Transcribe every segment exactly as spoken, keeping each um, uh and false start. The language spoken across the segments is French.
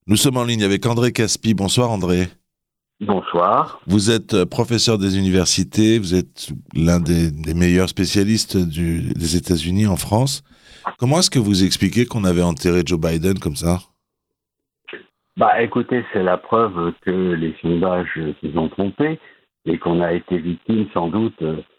Nous sommes en ligne avec André Caspi. Bonsoir André. Bonsoir. Vous êtes professeur des universités, vous êtes l'un des, des meilleurs spécialistes du, des États-Unis en France. Comment est-ce que vous expliquez qu'on avait enterré Joe Biden comme ça ? Bah, écoutez, c'est la preuve que les sondages nous ont trompés et qu'on a été victime sans doute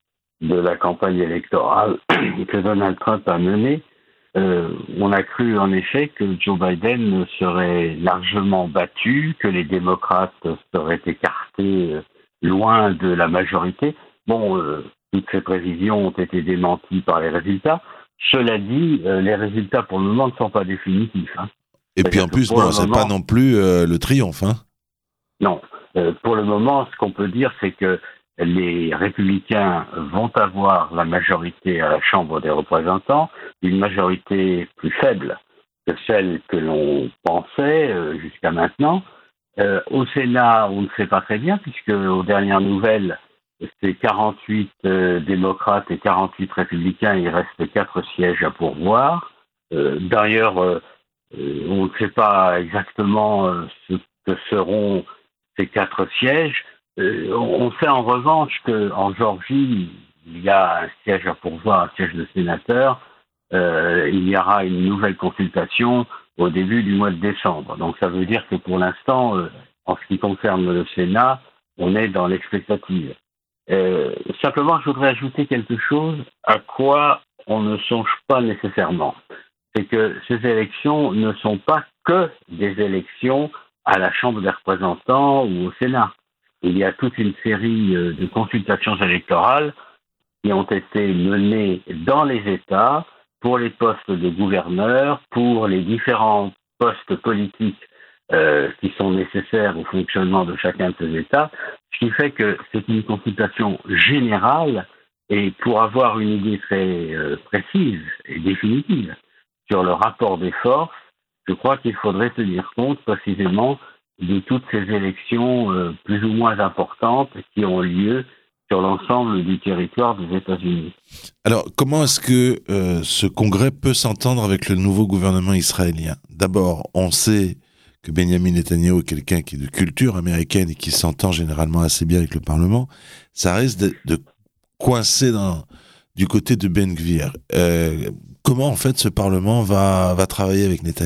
de la campagne électorale que Donald Trump a menée. Euh, on a cru en effet que Joe Biden serait largement battu, que les démocrates seraient écartés euh, loin de la majorité. Bon, euh, toutes ces prévisions ont été démenties par les résultats. Cela dit, euh, les résultats pour le moment ne sont pas définitifs. Hein. Et puis en plus, bon, c'est moment, pas non plus euh, le triomphe. Hein. Non, euh, pour le moment, ce qu'on peut dire, c'est que les républicains vont avoir la majorité à la Chambre des représentants, une majorité plus faible que celle que l'on pensait euh, jusqu'à maintenant. Euh, au Sénat, on ne sait pas très bien, puisque aux dernières nouvelles, c'est quarante-huit euh, démocrates et quarante-huit républicains, il reste quatre sièges à pourvoir. Euh, d'ailleurs, euh, euh, on ne sait pas exactement euh, ce que seront ces quatre sièges. Euh, on sait en revanche qu'en Géorgie, il y a un siège à pourvoir, un siège de sénateur. Euh, il y aura une nouvelle consultation au début du mois de décembre. Donc ça veut dire que pour l'instant, euh, en ce qui concerne le Sénat, on est dans l'expectative. Euh, simplement, je voudrais ajouter quelque chose à quoi on ne songe pas nécessairement. C'est que ces élections ne sont pas que des élections à la Chambre des représentants ou au Sénat. Il y a toute une série de consultations électorales qui ont été menées dans les États pour les postes de gouverneurs, pour les différents postes politiques euh, qui sont nécessaires au fonctionnement de chacun de ces États, ce qui fait que c'est une consultation générale et pour avoir une idée très euh, précise et définitive sur le rapport des forces, je crois qu'il faudrait tenir compte précisément de toutes ces élections euh, plus ou moins importantes qui ont lieu sur l'ensemble du territoire des États-Unis. Alors, comment est-ce que euh, ce congrès peut s'entendre avec le nouveau gouvernement israélien ? D'abord, on sait que Benjamin Netanyahu est quelqu'un qui est de culture américaine et qui s'entend généralement assez bien avec le Parlement. Ça risque de, de coincer dans, du côté de Ben Gvir. Euh, comment, en fait, ce Parlement va, va travailler avec Netanyahu ?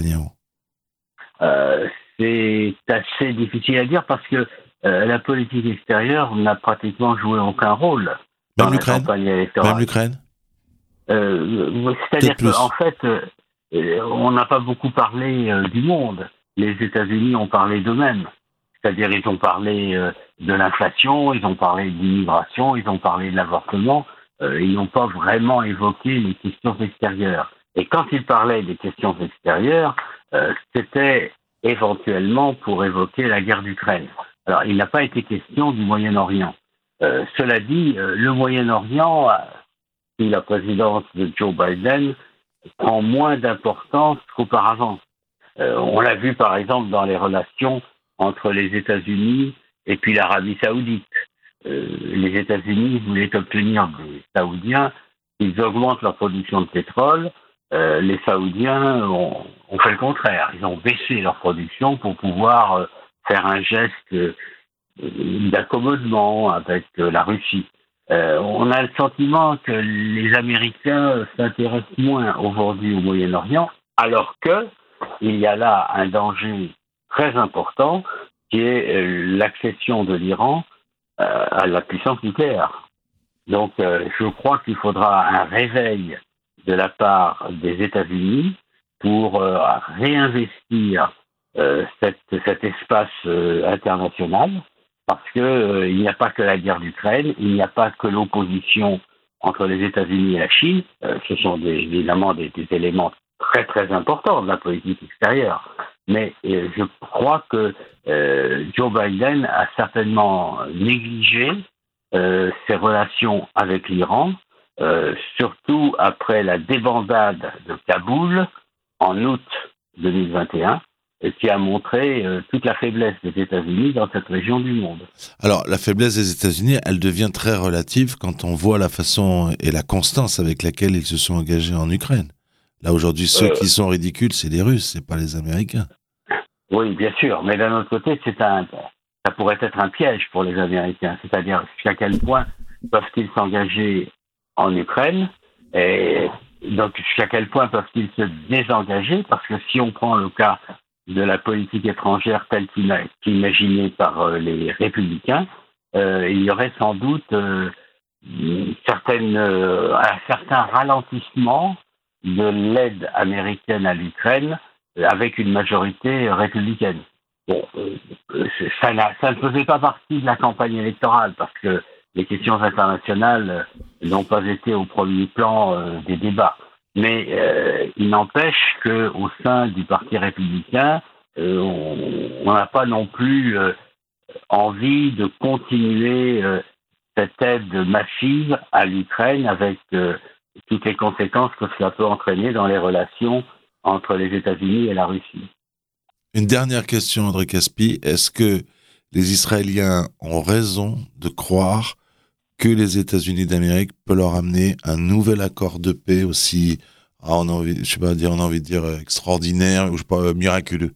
euh, C'est assez difficile à dire parce que euh, la politique extérieure n'a pratiquement joué aucun rôle dans Même la l'Ukraine campagne électorale. Même l'Ukraine euh, C'est-à-dire qu'en fait, euh, on n'a pas beaucoup parlé euh, du monde. Les États-Unis ont parlé d'eux-mêmes. C'est-à-dire ils ont parlé euh, de l'inflation, ils ont parlé de l'immigration, ils ont parlé de l'avortement. Euh, ils n'ont pas vraiment évoqué les questions extérieures. Et quand ils parlaient des questions extérieures, euh, c'était éventuellement pour évoquer la guerre d'Ukraine. Alors, il n'a pas été question du Moyen-Orient. Euh, cela dit, euh, le Moyen-Orient, euh, sous la présidence de Joe Biden, prend moins d'importance qu'auparavant. Euh, on l'a vu, par exemple, dans les relations entre les États-Unis et puis l'Arabie saoudite. Euh, les États-Unis voulaient obtenir des Saoudiens qu'ils augmentent leur production de pétrole. Euh, les Saoudiens ont, ont fait le contraire. Ils ont baissé leur production pour pouvoir euh, faire un geste euh, d'accommodement avec euh, la Russie. Euh, on a le sentiment que les Américains s'intéressent moins aujourd'hui au Moyen-Orient, alors que il y a là un danger très important qui est euh, l'accession de l'Iran euh, à la puissance nucléaire. Donc, euh, je crois qu'il faudra un réveil de la part des États-Unis pour euh, réinvestir euh, cette, cet espace euh, international, parce que euh, il n'y a pas que la guerre d'Ukraine, il n'y a pas que l'opposition entre les États-Unis et la Chine. Euh, ce sont des, évidemment des, des éléments très très importants de la politique extérieure. Mais euh, je crois que euh, Joe Biden a certainement négligé euh, ses relations avec l'Iran, euh, surtout après la débandade de Kaboul en août deux mille vingt et un, et qui a montré euh, toute la faiblesse des États-Unis dans cette région du monde. Alors, la faiblesse des États-Unis, elle devient très relative quand on voit la façon et la constance avec laquelle ils se sont engagés en Ukraine. Là, aujourd'hui, ceux euh... qui sont ridicules, c'est les Russes, c'est pas les Américains. Oui, bien sûr, mais d'un autre côté, c'est un, ça pourrait être un piège pour les Américains, c'est-à-dire jusqu'à quel point peuvent-ils s'engager en Ukraine et donc jusqu'à quel point peuvent-ils se désengager, parce que si on prend le cas de la politique étrangère telle qu'il est imaginée par euh, les républicains, euh, il y aurait sans doute euh, une certaine, euh, un certain ralentissement de l'aide américaine à l'Ukraine avec une majorité républicaine. Bon, euh, ça, ça ne faisait pas partie de la campagne électorale parce que les questions internationales n'ont pas été au premier plan euh, des débats. Mais euh, il n'empêche qu'au sein du Parti républicain, euh, on n'a pas non plus euh, envie de continuer euh, cette aide massive à l'Ukraine avec euh, toutes les conséquences que cela peut entraîner dans les relations entre les États-Unis et la Russie. Une dernière question, André Caspi. Est-ce que les Israéliens ont raison de croire que les États-Unis d'Amérique peuvent leur amener un nouvel accord de paix aussi, ah, on a envie, je sais pas dire, on a envie de dire extraordinaire ou je sais pas miraculeux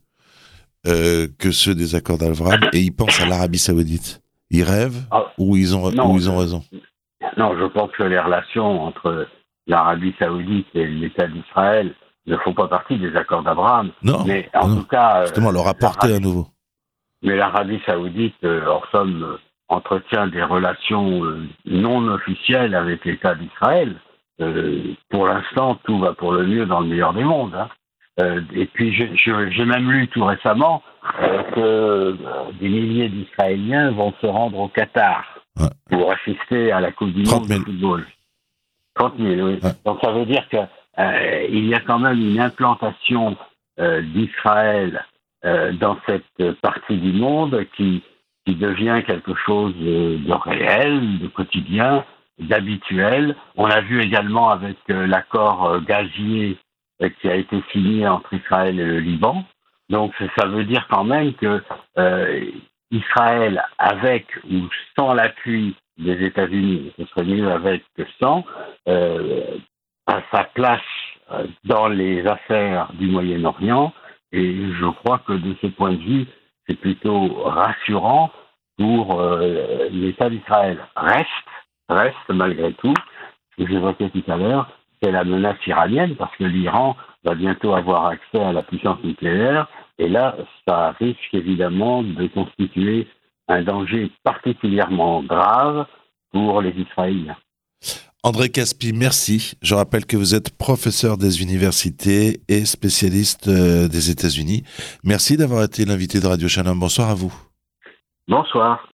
euh, que ceux des accords d'Abraham, et ils pensent à l'Arabie Saoudite. Ils rêvent ah, ou ils ont non, ou ils ont raison? Non, je pense que les relations entre l'Arabie Saoudite et l'État d'Israël ne font pas partie des accords d'Abraham. Non, mais en non. tout cas, justement, leur apporter à nouveau. Mais l'Arabie Saoudite, euh, en somme, euh, entretient des relations euh, non officielles avec l'État d'Israël. Euh, pour l'instant, tout va pour le mieux dans le meilleur des mondes. Hein. Euh, et puis, je, je, j'ai même lu tout récemment euh, que euh, des milliers d'Israéliens vont se rendre au Qatar ouais. pour assister à la Coupe du Monde de football. trente mille, oui. Ouais. Donc, ça veut dire que Euh, il y a quand même une implantation euh, d'Israël euh, dans cette partie du monde qui, qui devient quelque chose de, de réel, de quotidien, d'habituel. On l'a vu également avec euh, l'accord euh, gazier euh, qui a été signé entre Israël et le Liban. Donc ça veut dire quand même que euh, Israël, avec ou sans l'appui des États-Unis, ce serait mieux avec que sans, euh, à sa place dans les affaires du Moyen-Orient, et je crois que de ce point de vue, c'est plutôt rassurant pour euh, l'État d'Israël. Reste, reste malgré tout, ce que j'évoquais tout à l'heure, c'est la menace iranienne, parce que l'Iran va bientôt avoir accès à la puissance nucléaire, et là, ça risque évidemment de constituer un danger particulièrement grave pour les Israéliens. André Caspi, merci. Je rappelle que vous êtes professeur des universités et spécialiste des États-Unis. Merci d'avoir été l'invité de Radio Shalom. Bonsoir à vous. Bonsoir.